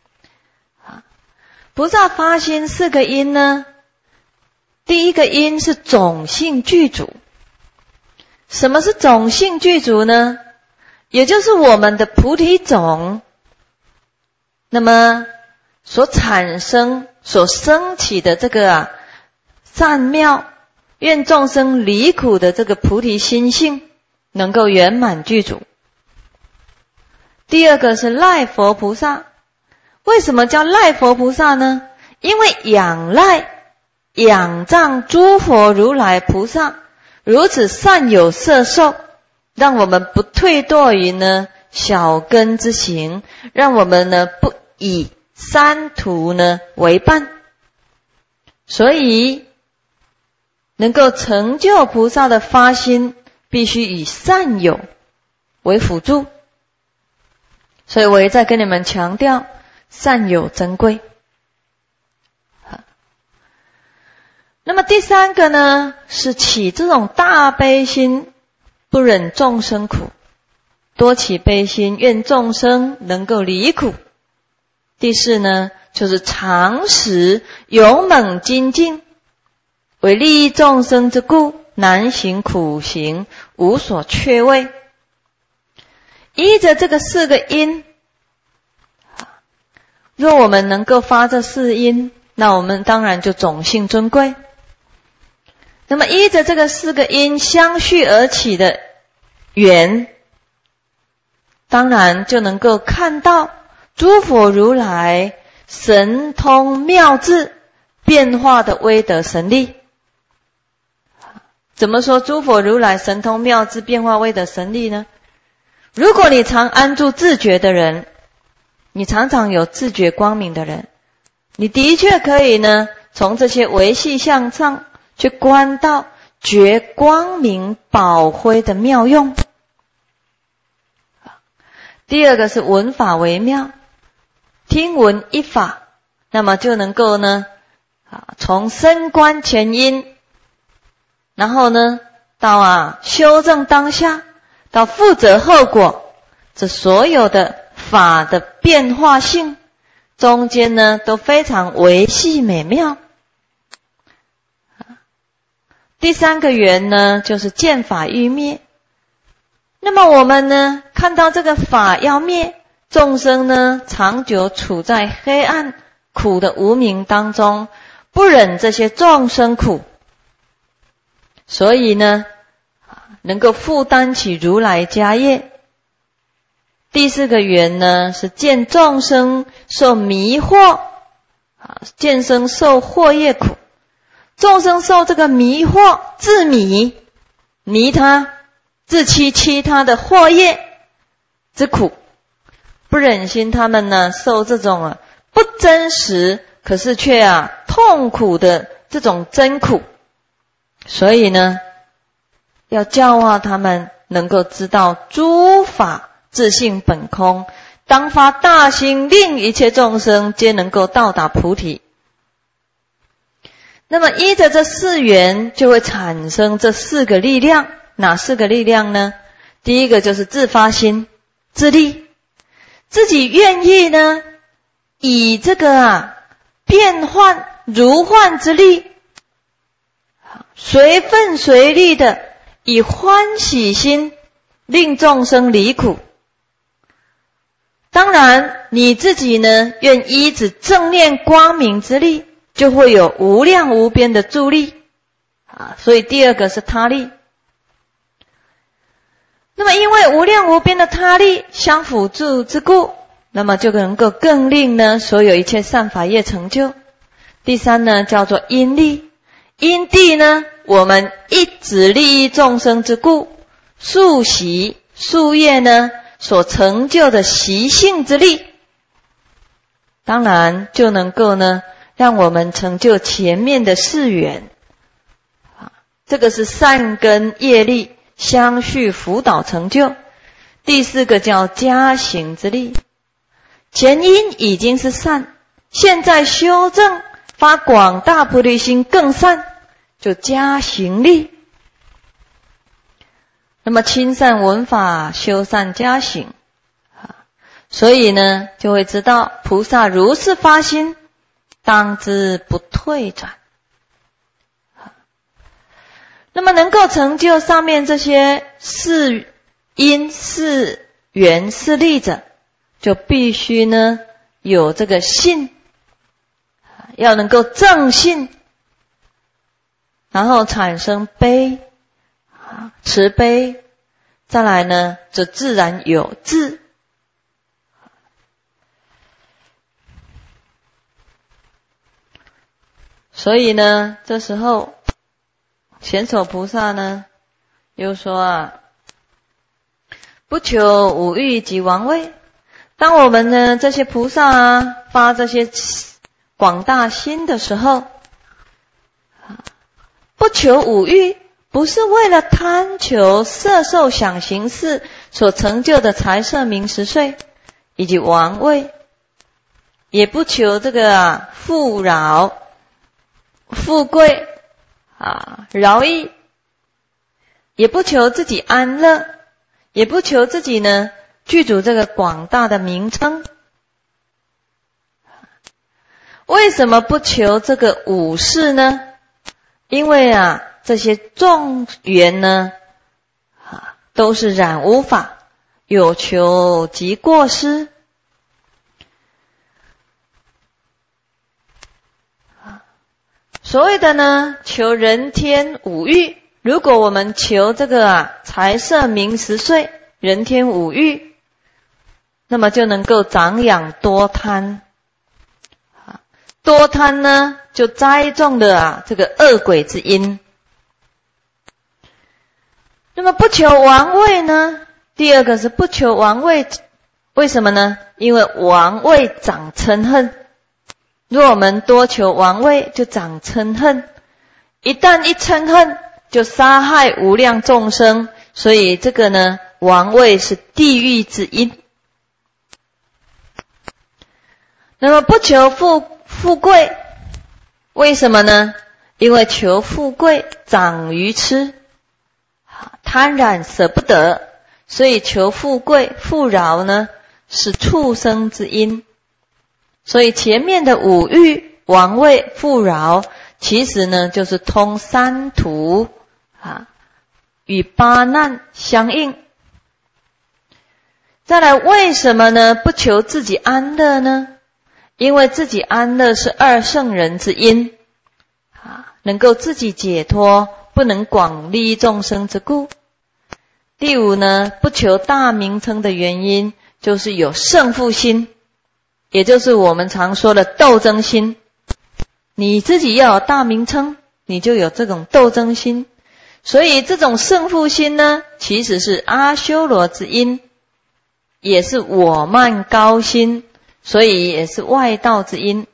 菩萨发心4个因呢，第一个因是种性具足。什么是种性具足呢？也就是我们的菩提种，那么所产生所升起的这个善妙愿众生离苦的这个菩提心性能够圆满具足。第2个是赖佛菩萨。为什么叫赖佛菩萨呢？因为仰赖仰仗诸佛如来菩萨如此善有摄受，让我们不退堕于呢小根之行，让我们呢不以三途呢为伴。所以能够成就菩萨的发心，必须以善友为辅助。所以我也在跟你们强调善友珍贵。那么第3个呢，是起这种大悲心，不忍众生苦， 多起悲心，愿众生能够离苦。第四呢，就是常时勇猛精进，为利益众生之故，难行苦行，无所缺位。依着这个四个因，若我们能够发这四因，那我们当然就种姓尊贵。那么依着这个四个因相续而起的缘，当然就能够看到诸佛如来神通妙智变化的威德神力。怎么说诸佛如来神通妙智变化威德神力呢？如果你常安住自觉的人，你常常有自觉光明的人，你的确可以呢，从这些维系相上去观到觉光明宝辉的妙用。第二个是闻法为妙，听闻一法，那么就能够呢，从深观前因，然后呢，到修正当下，到负责后果，这所有的法的变化性中间呢，都非常维系美妙。第三个缘呢，就是见法欲灭。那么我们呢，看到这个法要灭，众生呢，长久处在黑暗苦的无明当中，不忍这些众生苦，所以呢，能够负担起如来家业。第四个缘呢，是见众生受迷惑，见生受惑业苦。众生受这个迷惑，自迷他，自欺他的惑业之苦，不忍心他们呢受这种不真实，可是却痛苦的这种真苦，所以呢，要教化他们能够知道诸法自性本空，当发大心，令一切众生皆能够到达菩提。那么依着这四缘，就会产生这四个力量。哪四个力量呢？第一个就是自发心自力，自己愿意呢，以这个变幻如幻之力，随分随力的以欢喜心令众生离苦。当然你自己呢，愿依止正念光明之力，就会有无量无边的助力。所以第二个是他力。那么因为无量无边的他力相辅助之故，那么就能够更令呢所有一切善法业成就。第三呢，叫做因力。因地呢，我们一直利益众生之故，宿习宿业呢所成就的习性之力，当然就能够呢让我们成就前面的四缘。这个是善根业力相续辅导成就。第四个叫加行之力，前因已经是善，现在修正发广大菩提心更善，就加行力。那么亲善闻法，修善加行，所以呢就会知道菩萨如是发心，当知不退转。那么能够成就上面这些四因四缘四力者，就必须呢有这个信，要能够正信，然后产生悲慈悲，再来呢就自然有智。所以呢这时候贤首菩萨呢又说不求五欲及王位。当我们呢这些菩萨发这些广大心的时候，不求五欲，不是为了贪求色受想行识所成就的财色名食睡以及王位，也不求这个富饶富贵饶益，也不求自己安乐， 也不求自己呢具足这个广大的名称。为什么不求这个五事呢？因为这些众缘呢都是染污法，有求即过失。所谓的呢求人天五欲，如果我们求这个财色名食睡人天五欲，那么就能够长养多贪。多贪呢就栽种了这个恶鬼之因。那么不求王位呢，第二个是不求王位，为什么呢？因为王位长嗔恨，若我们多求王位就长嗔恨，一旦一嗔恨就杀害无量众生，所以这个呢王位是地狱之因。那么不求富贵，为什么呢？因为求富贵长愚痴，贪婪舍不得，所以求富贵富饶呢是畜生之因。所以前面的五欲王位富饶，其实呢就是通三途与八难相应。再来，为什么呢不求自己安乐呢？因为自己安乐是二圣人之因，能够自己解脱，不能广利众生之故。第五呢，不求大名称的原因，就是有胜负心，也就是我们常说的斗争心。你自己要有大名称，你就有这种斗争心。所以这种胜负心呢，其实是阿修罗之因，也是我慢高心，所以也是外道之因。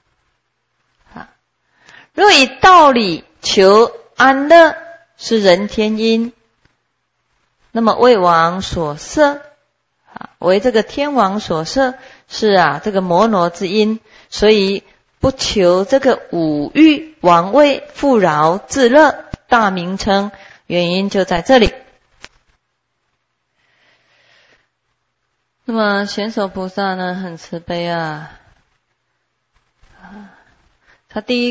若以道理求安乐是人天因，那么为王所摄，为这个天王所摄是这个摩罗之因，所以不求这个五欲王位富饶自乐大名称，原因就在这里。那么显首菩萨呢很慈悲他第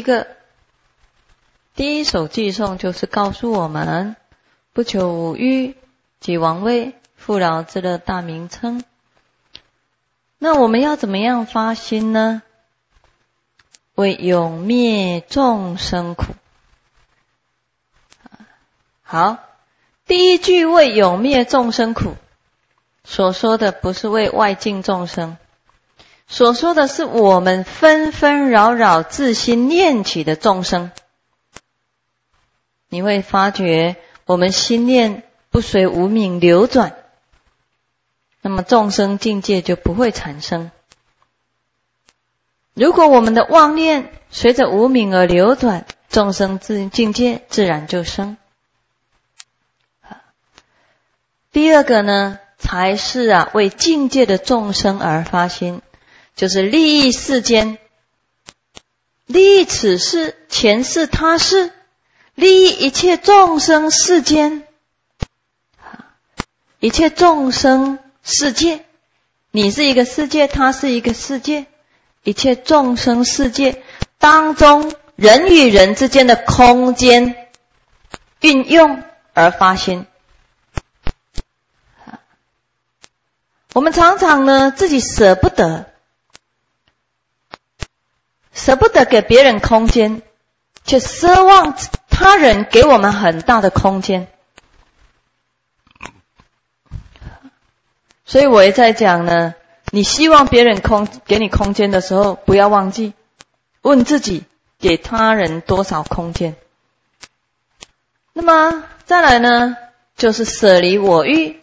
一首偈颂就是告诉我们，不求五欲及王位富饶自乐大名称。那我们要怎么样发心呢？为永灭众生苦。好，第一句为永灭众生苦，所说的不是为外境众生，所说的是我们纷纷扰扰自心念起的众生。你会发觉我们心念不随无明流转，那么众生境界就不会产生。如果我们的妄念随着无明而流转，众生境界自然就生。第二个呢，才是为境界的众生而发心，就是利益世间，利益此世、前世、他世，利益一切众生世间，一切众生世界，你是一个世界，他是一个世界，一切众生世界当中人与人之间的空间运用而发心。我们常常呢自己舍不得给别人空间，却奢望他人给我们很大的空间。所以我也在讲呢，你希望别人给你空间的时候，不要忘记问自己给他人多少空间。那么再来呢，就是舍离我欲，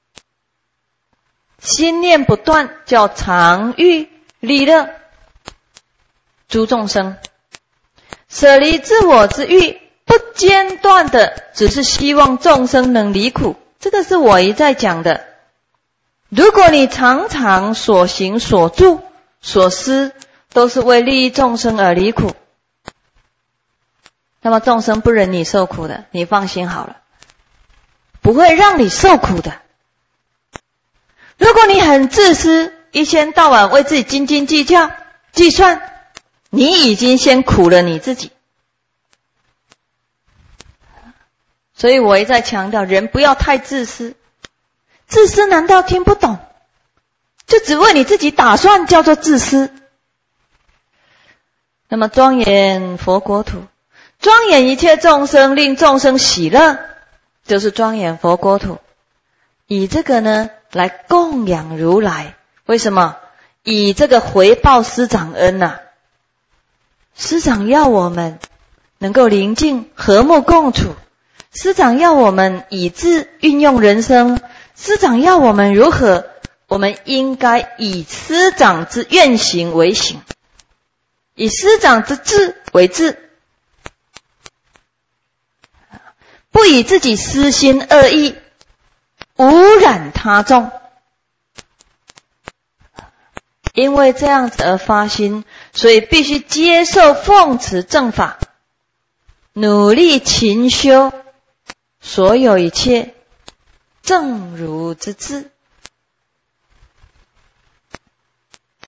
心念不断，叫常欲利乐诸众生。舍离自我之欲，不间断的只是希望众生能离苦，这个是我一再讲的。如果你常常所行所住所思都是为利益众生而离苦，那么众生不忍你受苦的，你放心好了，不会让你受苦的。 如果你很自私，一天到晚为自己斤斤计较、计算，你已经先苦了你自己。所以我一再强调，人不要太自私。自私难道听不懂？就只为你自己打算叫做自私。那么庄严佛国土，庄严一切众生，令众生喜乐，就是庄严佛国土。以这个呢来供养如来。为什么？以这个回报师长恩啊。师长要我们能够宁静和睦共处，师长要我们以智运用人生，师长要我们如何？我们应该以师长之愿行为行，以师长之智为智，不以自己私心恶意污染他众。因为这样子而发心，所以必须接受奉持正法，努力勤修，所有一切正如之智。